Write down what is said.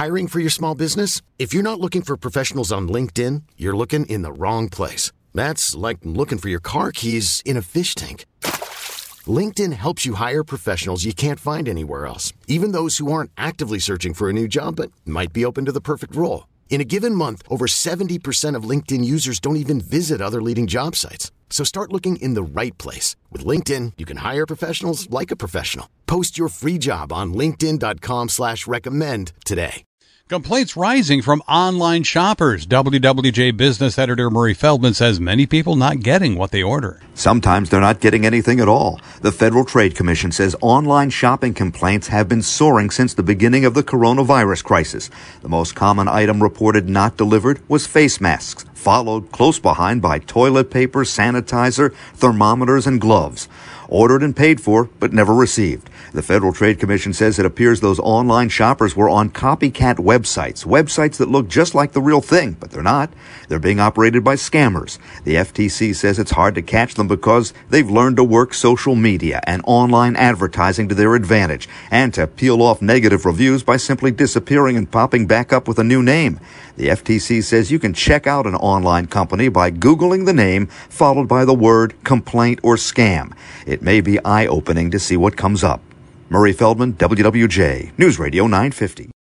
Hiring for your small business? If you're not looking for professionals on LinkedIn, you're looking in the wrong place. That's like looking for your car keys in a fish tank. LinkedIn helps you hire professionals you can't find anywhere else, even those who aren't actively searching for a new job but might be open to the perfect role. In a given month, over 70% of LinkedIn users don't even visit other leading job sites. So start looking in the right place. With LinkedIn, you can hire professionals like a professional. Post your free job on linkedin.com/recommend today. Complaints rising from online shoppers. WWJ business editor Murray Feldman says many people not getting what they order. Sometimes they're not getting anything at all. The Federal Trade Commission says online shopping complaints have been soaring since the beginning of the coronavirus crisis. The most common item reported not delivered was face masks, followed close behind by toilet paper, sanitizer, thermometers, and gloves. Ordered and paid for, but never received. The Federal Trade Commission says it appears those online shoppers were on copycat websites that look just like the real thing, but they're not. They're being operated by scammers. The FTC says it's hard to catch them because they've learned to work social media and online advertising to their advantage and to peel off negative reviews by simply disappearing and popping back up with a new name. The FTC says you can check out an online company by Googling the name followed by the word complaint or scam. It may be eye-opening to see what comes up. Murray Feldman, WWJ, News Radio 950.